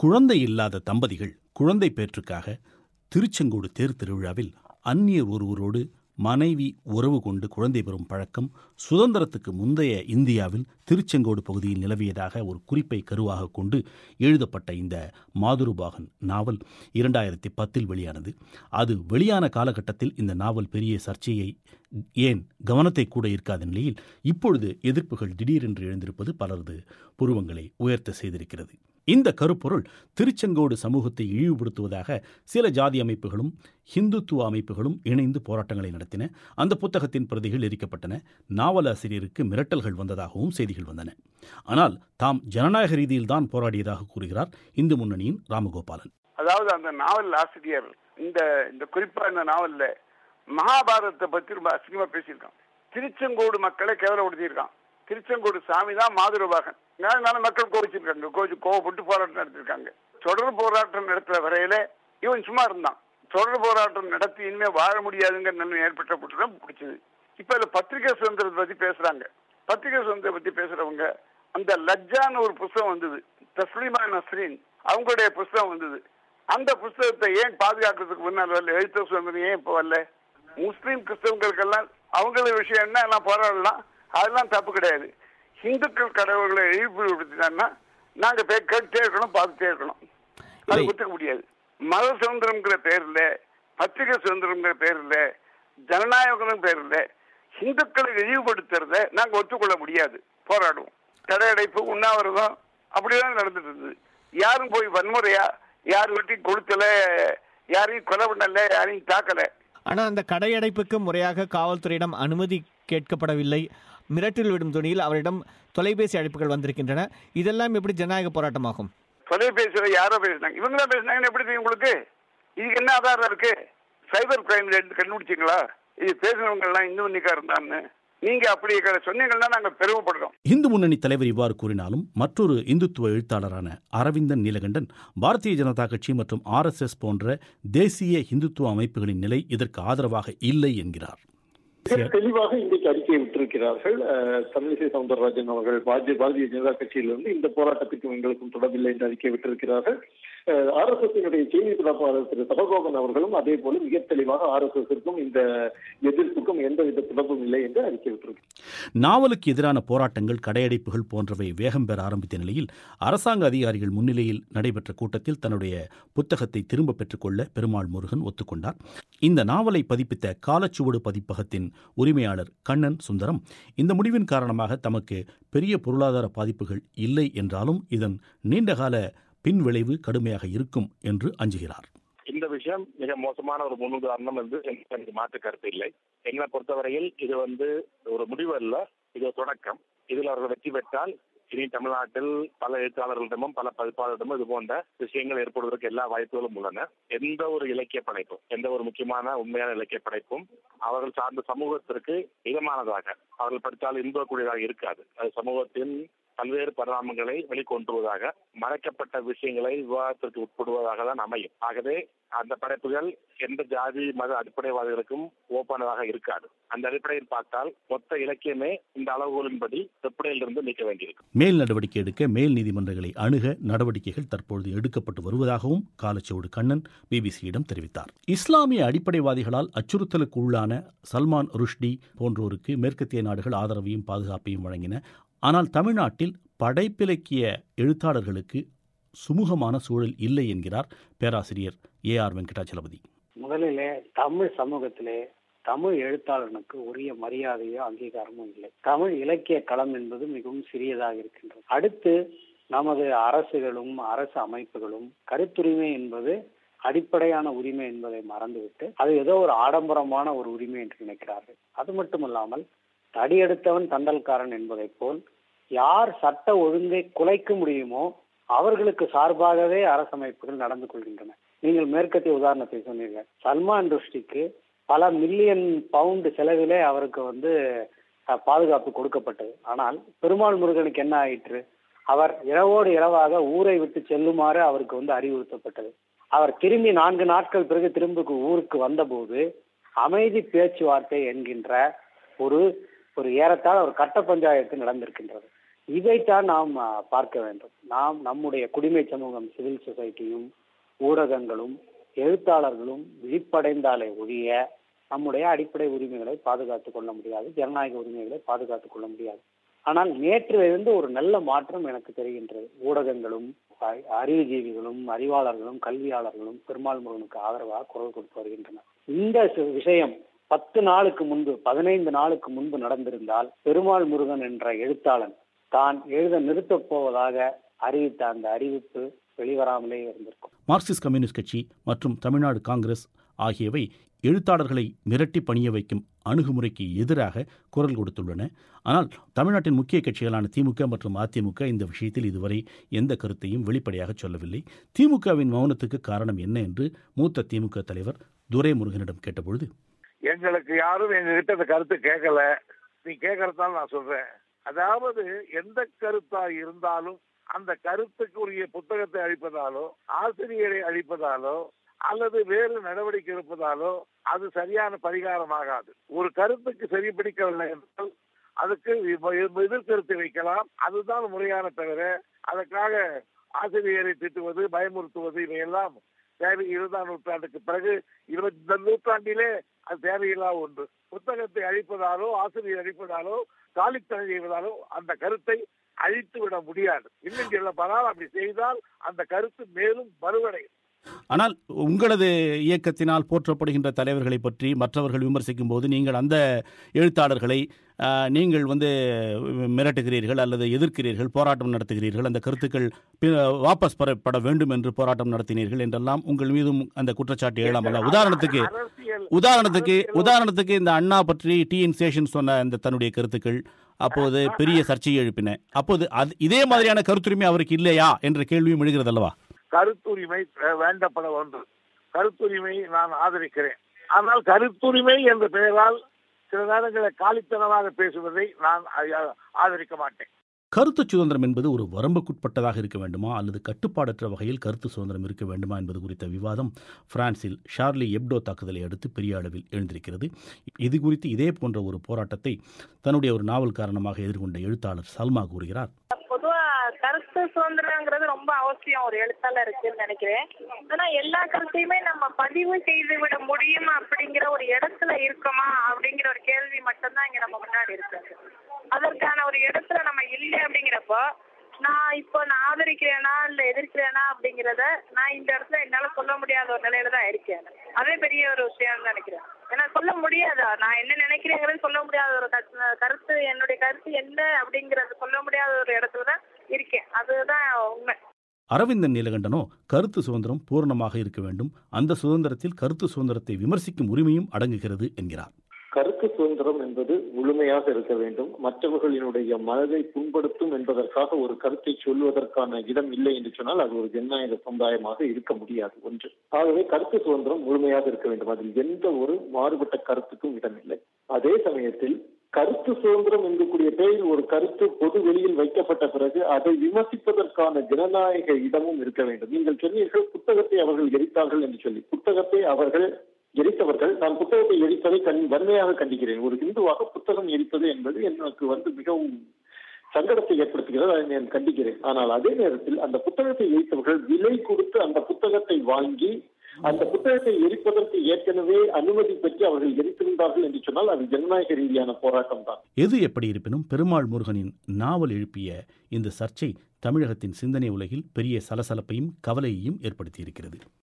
குழந்தை இல்லாத தம்பதிகள் குழந்தை பேற்றுக்காக திருச்செங்கோடு தேர் திருவிழாவில் அந்நியர் ஒருவரோடு மனைவி உறவு கொண்டு குழந்தை பெறும் பழக்கம் சுதந்திரத்துக்கு முந்தைய இந்தியாவில் திருச்செங்கோடு பகுதியில் நிலவியதாக ஒரு குறிப்பை கருவாக கொண்டு எழுதப்பட்ட இந்த மாதுருபாகன் நாவல் 2010 வெளியானது. அது வெளியான காலகட்டத்தில் இந்த நாவல் பெரிய சர்ச்சையை ஏன் கவனத்தை கூட இருக்காத நிலையில் இப்பொழுது எதிர்ப்புகள் திடீரென்று எழுந்திருப்பது பலரது புருவங்களை உயர்த்த செய்திருக்கிறது. இந்த கருப்பொருள் திருச்செங்கோடு சமூகத்தை இழிவுபடுத்துவதாக சில ஜாதி அமைப்புகளும் ஹிந்துத்துவ அமைப்புகளும் இணைந்து போராட்டங்களை நடத்தின. அந்த புத்தகத்தின் பிரதிகள் எரிக்கப்பட்டன. நாவலாசிரியருக்கு மிரட்டல்கள் வந்ததாகவும் செய்திகள் வந்தன. ஆனால் தாம் ஜனநாயக ரீதியில் தான் போராடியதாக கூறுகிறார் இந்து முன்னணியின் ராமகோபாலன். அதாவது அந்த நாவல் ஆசிரியர் இந்த குறிப்பா இந்த நாவல்ல மகாபாரதத்தை பத்தி ரொம்ப அசிங்கமா பேசியிருக்கான். திருச்செங்கோடு மக்களை கேவலப்படுத்தியிருக்கான். திருச்செங்கோடு சாமி தான் மாதுருபாகன். மக்கள் கோவிச்சிருக்காங்க, கோவப்பட்டு போராட்டம் நடத்திருக்காங்க. தொடர் போராட்டம் நடத்துற வரையில இவன் சும்மா இருந்தான். தொடர் போராட்டம் நடத்தி இனிமே வாழ முடியாதுங்கிற நிலைமை ஏற்பட்ட போட்டுதான் பிடிச்சது. இப்ப இதுல பத்திரிகை சுதந்திரத்தை பத்தி பேசுறாங்க. பத்திரிகை சுதந்திரத்தை பத்தி பேசுறவங்க அந்த லஜ்ஜான்னு ஒரு புஸ்தகம் வந்தது, தஸ்லீமா நஸ்ரீன் அவங்களுடைய புஸ்தகம் வந்தது. அந்த புஸ்தகத்தை ஏன் பாதுகாக்கிறதுக்கு முன்னால் வரல? எழுத்து சுதந்திரம் ஏன் இப்போ வரல? முஸ்லீம் கிறிஸ்தவங்களுக்கெல்லாம் அவங்களோட விஷயம் என்ன எல்லாம் போராடலாம், அதெல்லாம் தப்பு கிடையாது. இந்துக்கள் கடவுள்களை இழிவுபடுத்தினா நாங்க கேட்டே இருக்கணும், பார்த்துட்டே இருக்கணும். அது ஒத்துக்க முடியாது. மத சுதந்திரம்ங்கிற பேர்ல, பத்திரிகை சுதந்திரம்ங்கிற பேர்ல, ஜனநாயகம் பேர்ல இந்துக்களை இழிவுபடுத்துறத நாங்க ஒத்துக்கொள்ள முடியாது. போராடுவோம். தடையடைப்பு, உண்ணாவிரதம் அப்படிதான் நடந்துட்டு இருந்தது. யாரும் போய் வன்முறையா யார் வீட்டையும் கொளுத்தல, யாரையும் கொலை பண்ணல, யாரையும் தாக்கல. ஆனா அந்த கடையடைப்புக்கு முறையாக காவல்துறையிடம் அனுமதி கேட்கப்படவில்லை. மிரட்டில் விடும் துணியில் அவரிடம் தொலைபேசி அழைப்புகள் வந்திருக்கின்றன. இதெல்லாம் எப்படி ஜனநாயக போராட்டமாகும்? தொலைபேசியில யாரோ பேசினாங்க, இவங்களா பேசினாங்கன்னு எப்படி தெரியும் உங்களுக்கு? இதுக்கு என்ன ஆதாரம் இருக்கு? சைபர் கிரைம்ல எடுத்து கண்டுபிடிச்சிங்களா இது பேசினவங்க எல்லாம் இந்து முன்னிக்கா இருந்தான்னு? நீங்க அப்படி சொன்னீங்கன்னா நாங்க பெருமைப்படுறோம். இந்து முன்னணி தலைவர் இவ்வாறு கூறினாலும் மற்றொரு இந்துத்துவ எழுத்தாளரான அரவிந்தன் நீலகண்டன் பாரதிய ஜனதா கட்சி மற்றும் RSS போன்ற தேசிய இந்துத்துவ அமைப்புகளின் நிலை இதற்கு ஆதரவாக இல்லை என்கிறார். தெளிவாக இன்றைக்கு அறிக்கையை விட்டிருக்கிறார்கள். தமிழிசை சவுந்தரராஜன் அவர்கள் பாரதிய ஜனதா கட்சியிலிருந்து இந்த போராட்டத்திற்கும் எங்களுக்கும் தொடர்பில்லை என்று அறிக்கை விட்டிருக்கிறார்கள். RSS செய்தி தொடர்பாளர் திரு சபகோபன் அவர்களும் அதே போல மிக தெளிவாக RSS இந்த எதிர்ப்புக்கும் எந்தவித தொடர்பும் இல்லை என்று அறிக்கை விட்டிருக்கிறார். நாவலுக்கு எதிரான போராட்டங்கள், கடையடைப்புகள் போன்றவை வேகம் பெற ஆரம்பித்த நிலையில் அரசாங்க அதிகாரிகள் முன்னிலையில் நடைபெற்ற கூட்டத்தில் தன்னுடைய புத்தகத்தை திரும்ப பெற்றுக்கொள்ள பெருமாள் முருகன் ஒத்துக்கொண்டார். இந்த நாவலை பதிப்பித்த காலச்சுவடு பதிப்பகத்தின் உரிமையாளர் கண்ணன் சுந்தரம் இந்த முடிவின் காரணமாக தமக்கு பெரிய பொருளாதார பாதிப்புகள் இல்லை என்றாலும் இதன் நீண்டகால பின்விளைவு கடுமையாக இருக்கும் என்று அஞ்சுகிறார். இந்த விஷயம் மிக மோசமான ஒரு முன்னுதாரணம் என்று எனக்கு மாற்று கருத்து இல்லை. எங்களை பொறுத்தவரையில் இது ஒரு முடிவு அல்ல, இது ஒரு தொடக்கம். இதில் அவர்கள் வெற்றி பெற்றால் இனி தமிழ்நாட்டில் பல எழுத்தாளர்களிடமும் பல பதிப்பாளர்களிடமும் இது போன்ற விஷயங்கள் ஏற்படுவதற்கு எல்லா வாய்ப்புகளும் உள்ளன. எந்த ஒரு இலக்கிய படைப்பும், எந்த ஒரு முக்கியமான உண்மையான இலக்கிய படைப்பும் அவர்கள் சார்ந்த சமூகத்திற்கு இதமானதாக அவர்கள் படித்தால் இன்பக்கூடியதாக இருக்காது. அது சமூகத்தின் பல்வேறு பரிணாமங்களை வெளிக்கொண்டுவதாக, மறைக்கப்பட்ட விஷயங்களை விவாதத்திற்கு உட்படுவதாக தான் அமையும். ஆகவே அந்த படைப்புகள் எந்த ஜாதி மத அடிப்படைவாதிகளுக்கும் ஓப்பனதாக இருக்காது. அந்த அடிப்படையில் பார்த்தால் மொத்த இலக்கியமே இந்த அளவுகளின்படி வெப்படையிலிருந்து நீக்க வேண்டியிருக்கும். மேல் நடவடிக்கை எடுக்க மேல் நீதிமன்றங்களை அணுக நடவடிக்கைகள் தற்பொழுது எடுக்கப்பட்டு வருவதாகவும் காலச்சுவடு கண்ணன் பிபிசியிடம் தெரிவித்தார். இஸ்லாமிய அடிப்படைவாதிகளால் அச்சுறுத்தலுக்கு உள்ளான சல்மான் ருஷ்டி போன்றோருக்கு மேற்கத்திய நாடுகள் ஆதரவையும் பாதுகாப்பையும் வழங்கின. ஆனால் தமிழ்நாட்டில் படைப்பிலக்கிய எழுத்தாளர்களுக்கு சுமூகமான சூழல் இல்லை என்கிறார் பேராசிரியர் AR வெங்கடாச்சலபதி. முதலிலே தமிழ் சமூகத்திலே தமிழ் எழுத்தாளனுக்கு உரிய மரியாதையோ அங்கீகாரமும் இல்லை. தமிழ் இலக்கிய களம் என்பது மிகவும் சிறியதாக இருக்கின்றது. அடுத்து நமது அரசுகளும் அரசு அமைப்புகளும் கருத்துரிமை என்பது அடிப்படையான உரிமை என்பதை மறந்துவிட்டு அது ஏதோ ஒரு ஆடம்பரமான ஒரு உரிமை என்று நினைக்கிறார்கள். அது மட்டுமல்லாமல் தடியெடுத்தவன் தண்டல்காரன் என்பதை போல் யார் சட்ட ஒழுங்கை குலைக்க முடியுமோ அவர்களுக்கு சார்பாகவே அரசமைப்புகள் நடந்து கொள்கின்றன. நீங்கள் மேற்கத்திய உதாரணத்தை சொன்னீர்கள். சல்மான் ருஷ்டிக்கு பல மில்லியன் பவுண்டு செலவிலே அவருக்கு பாதுகாப்பு கொடுக்கப்பட்டது. ஆனால் பெருமாள் முருகனுக்கு என்ன ஆயிற்று? அவர் இரவோடு இரவாக ஊரை விட்டு செல்லுமாறு அவருக்கு அறிவுறுத்தப்பட்டது. அவர் திரும்பி 4 நாட்கள் பிறகு திரும்ப ஊருக்கு வந்தபோது அமைதி பேச்சுவார்த்தை என்கின்ற ஒரு ஏறத்தாழ ஒரு கட்ட பஞ்சாயத்து நடந்திருக்கின்றது. இதைத்தான் நாம் பார்க்க வேண்டும். நாம் நம்முடைய குடிமை சமூகம், சிவில் சொசைட்டியும் ஊடகங்களும் எழுத்தாளர்களும் விழிப்படைந்தாலே ஒழிய நம்முடைய அடிப்படை உரிமைகளை பாதுகாத்துக் கொள்ள முடியாது, ஜனநாயக உரிமைகளை பாதுகாத்துக் கொள்ள முடியாது. ஆனால் நேற்றிலிருந்து ஒரு நல்ல மாற்றம் எனக்கு தெரிகின்றது. ஊடகங்களும் அறிவுஜீவிகளும் அறிவாளர்களும் கல்வியாளர்களும் பெருமாள் முருகனுக்கு ஆதரவாக குரல் கொடுத்து வருகின்றனர். இந்த விஷயம் 10 நாளுக்கு முன்பு 15 நாளுக்கு முன்பு நடந்திருந்தால் பெருமாள் முருகன் என்ற எழுத்தாளன் தான் எழுத நிறுத்தப் போவதாக அறிவித்த அந்த அறிவிப்பு வெளிவராமலே இருந்திருக்கும். மார்க்சிஸ்ட் கம்யூனிஸ்ட் கட்சி மற்றும் தமிழ்நாடு காங்கிரஸ் ஆகியவை எழுத்தாளர்களை மிரட்டி பணிய வைக்கும் அணுகுமுறைக்கு எதிராக குரல் கொடுத்துள்ளன. ஆனால் தமிழ்நாட்டின் முக்கிய கட்சிகளான திமுக மற்றும் அதிமுக இந்த விஷயத்தில் இதுவரை எந்த கருத்தையும் வெளிப்படையாக சொல்லவில்லை. திமுகவின் மௌனத்துக்கு காரணம் என்ன என்று மூத்த திமுக தலைவர் துரைமுருகனிடம் கேட்டபொழுது, எங்களுக்கு யாரும் எங்ககிட்ட அந்த கருத்து கேட்கல, நீ கேட்கறதால நான் சொல்றேன். அதாவது எந்த கருத்தா இருந்தாலும் அந்த கருத்துக்கு உரிய புத்தகத்தை அழிப்பதாலோ ஆசிரியரை அழிப்பதாலோ அல்லது வேறு நடவடிக்கை இருப்பதாலோ அது சரியான பரிகாரமாகாது. ஒரு கருத்துக்கு சரி பிடிக்கவில்லை என்றால் அதுக்கு எதிர்கருத்தை வைக்கலாம், அதுதான் முறையான தவிர அதற்காக ஆசிரியரை திட்டுவது பயமுறுத்துவது இவையெல்லாம் தேவை. 20ஆம் நூற்றாண்டுக்கு பிறகு 20 நூற்றாண்டிலே அது தேவையில்லா ஒன்று. புத்தகத்தை அழிப்பதாலோ ஆசிரியர் அழிப்பதாலோ காலித்தனை செய்வதாலோ அந்த கருத்தை அழித்து விட முடியாது. இன்னும் சொல்லப்படால் அப்படி செய்தால் அந்த கருத்து மேலும் வலுவடையும். ஆனால் உங்களது இயக்கத்தினால் போற்றப்படுகின்ற தலைவர்களை பற்றி மற்றவர்கள் விமர்சிக்கும் போது நீங்கள் அந்த எழுத்தாளர்களை நீங்கள் மிரட்டுகிறீர்கள் அல்லது எதிர்க்கிறீர்கள், போராட்டம் நடத்துகிறீர்கள், அந்த கருத்துக்கள் வாபஸ் பெறப்பட வேண்டும் என்று போராட்டம் நடத்தினீர்கள் என்றெல்லாம் உங்கள் மீதும் அந்த குற்றச்சாட்டு எழலாமல்ல. உதாரணத்துக்கு இந்த அண்ணா பற்றி TN சேஷன் சொன்ன அந்த தன்னுடைய கருத்துக்கள் அப்போது பெரிய சர்ச்சையை எழுப்பின. அப்போது இதே மாதிரியான கருத்துரிமை அவருக்கு இல்லையா என்ற கேள்வியும் எழுகிறது அல்லவா? கருத்துரிமை வேண்டப்பட ஒன்று. கருத்துரிமை நான் ஆதரிக்கிறேன். ஆனால் கருத்துரிமை என்ற பெயரால் சில நேரங்களில் காலித்தனமாக பேசுவதை நான் ஆதரிக்க மாட்டேன். கருத்து சுதந்திரம் என்பது ஒரு வரம்புக்குட்பட்டதாக இருக்க வேண்டுமா அல்லது கட்டுப்பாடற்ற வகையில் கருத்து சுதந்திரம் இருக்க வேண்டுமா என்பது குறித்த விவாதம் பிரான்சில் ஷார்லி எப்டோ தாக்குதலை அடுத்து பெரிய அளவில் எழுந்திருக்கிறது. இது குறித்து இதே போன்ற ஒரு போராட்டத்தை தன்னுடைய ஒரு நாவல் காரணமாக எதிர்கொண்ட எழுத்தாளர் சல்மா கூறுகிறார். கருத்து சுதந்திரங்கிறது ரொம்ப அவசியம் ஒரு எழுத்தாளருக்குன்னு நினைக்கிறேன். ஆனா எல்லா கருத்தையுமே நம்ம பதிவு செய்து விட முடியும் அப்படிங்கிற ஒரு இடத்துல இருக்கோமா அப்படிங்கிற ஒரு கேள்வி மட்டும்தான் இங்க நம்ம முன்னாடி இருக்கு. அதற்கான ஒரு இடத்துல நம்ம இல்லை அப்படிங்கிறப்போ நான் ஆதரிக்கிறேனா இல்ல எதிர்க்கிறேனா அப்படிங்கிறத நான் இந்த இடத்துல என்னால சொல்ல முடியாத ஒரு நிலையில தான் இருக்கேன். அதே பெரிய ஒரு விஷயம் நினைக்கிறேன். ஏன்னா சொல்ல முடியாதா, நான் என்ன நினைக்கிறேங்கிறது சொல்ல முடியாத ஒரு கருத்து, என்னுடைய கருத்து என்ன அப்படிங்கறது சொல்ல முடியாத ஒரு இடத்துலதான் இருக்கேன். அதுதான் உண்மை. அரவிந்தன் நீலகண்டனோ கருத்து சுதந்திரம் பூர்ணமாக இருக்க வேண்டும், அந்த சுதந்திரத்தில் கருத்து சுதந்திரத்தை விமர்சிக்கும் உரிமையும் அடங்குகிறது என்கிறார். கருத்து சுதந்திரம் என்பது முழுமையாக இருக்க வேண்டும். மற்றவர்களினுடைய மனதை புண்படுத்தும் என்பதற்காக ஒரு கருத்தை சொல்வதற்கான இடம் இல்லை என்று சொன்னால் அது ஒரு ஜனநாயக சமுதாயமாக இருக்க முடியாது. ஒன்று. ஆகவே கருத்து சுதந்திரம் முழுமையாக இருக்க வேண்டும். அதில் எந்த ஒரு மாறுபட்ட கருத்துக்கும் இடமில்லை. அதே சமயத்தில் கருத்து சுதந்திரம் என்கூடிய பெயரில் ஒரு கருத்து பொது வெளியில் வைக்கப்பட்ட பிறகு அதை விமர்சிப்பதற்கான ஜனநாயக இடமும் இருக்க வேண்டும். நீங்கள் சொன்னீர்கள் புத்தகத்தை அவர்கள் எரித்தார்கள் என்று சொல்லி. புத்தகத்தை அவர்கள் எரித்தவர்கள், நான் புத்தகத்தை எரிப்பதை வன்மையாக கண்டிக்கிறேன். ஒரு இந்துவாக புத்தகம் எரிப்பது என்பது எனக்கு மிகவும் சங்கடத்தை ஏற்படுத்துகிறது. அதை நான் கண்டிக்கிறேன். ஆனால் அதே நேரத்தில் அந்த புத்தகத்தை எரித்தவர்கள் விலை கொடுத்து அந்த புத்தகத்தை வாங்கி அந்த புத்தகத்தை எரிப்பதற்கு ஏற்கனவே அனுமதி பெற்று அவர்கள் எரித்திருந்தார்கள் என்று சொன்னால் அது ஜனநாயக ரீதியான போராட்டம் தான். எது எப்படி இருப்பினும் பெருமாள் முருகனின் நாவல் எழுப்பிய இந்த சர்ச்சை தமிழகத்தின் சிந்தனை உலகில் பெரிய சலசலப்பையும் கவலையையும் ஏற்படுத்தியிருக்கிறது.